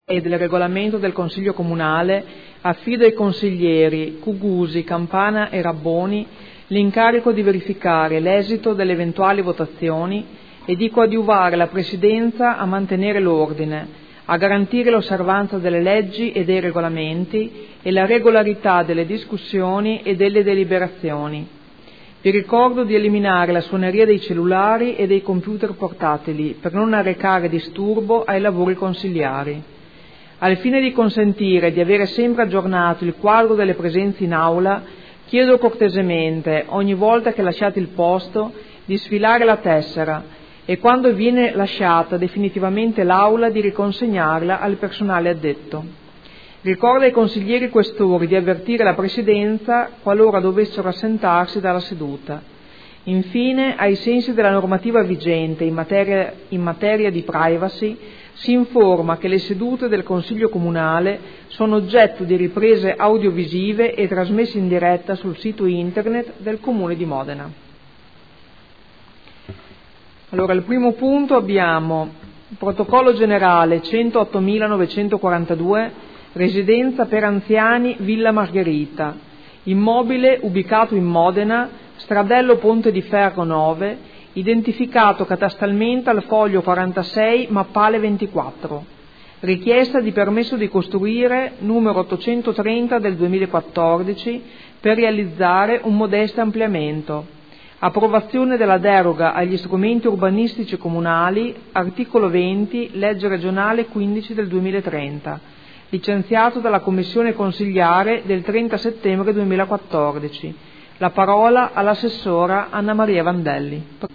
e del regolamento del Consiglio Comunale affido ai consiglieri Cugusi, Campana e Rabboni l'incarico di verificare l'esito delle eventuali votazioni e di coadiuvare la Presidenza a mantenere l'ordine, a garantire l'osservanza delle leggi e dei regolamenti e la regolarità delle discussioni e delle deliberazioni. Vi ricordo di eliminare la suoneria dei cellulari e dei computer portatili per non arrecare disturbo ai lavori consiliari. Al fine di consentire di avere sempre aggiornato il quadro delle presenze in aula, chiedo cortesemente, ogni volta che lasciate il posto, di sfilare la tessera e quando viene lasciata definitivamente l'aula di riconsegnarla al personale addetto. Ricordo ai consiglieri questori di avvertire la Presidenza qualora dovessero assentarsi dalla seduta. Infine, ai sensi della normativa vigente in materia di privacy, si informa che le sedute del Consiglio Comunale sono oggetto di riprese audiovisive e trasmesse in diretta sul sito internet del Comune di Modena. Allora, al primo punto abbiamo il protocollo generale 108.942, residenza per anziani Villa Margherita, immobile ubicato in Modena, Stradello Ponte di Ferro 9, identificato catastalmente al foglio 46 mappale 24. Richiesta di permesso di costruire numero 830 del 2014 per realizzare un modesto ampliamento. Approvazione della deroga agli strumenti urbanistici comunali, articolo 20, legge regionale 15 del 2030. Licenziato dalla Commissione Consiliare del 30 settembre 2014. La parola all'assessora Anna Maria Vandelli.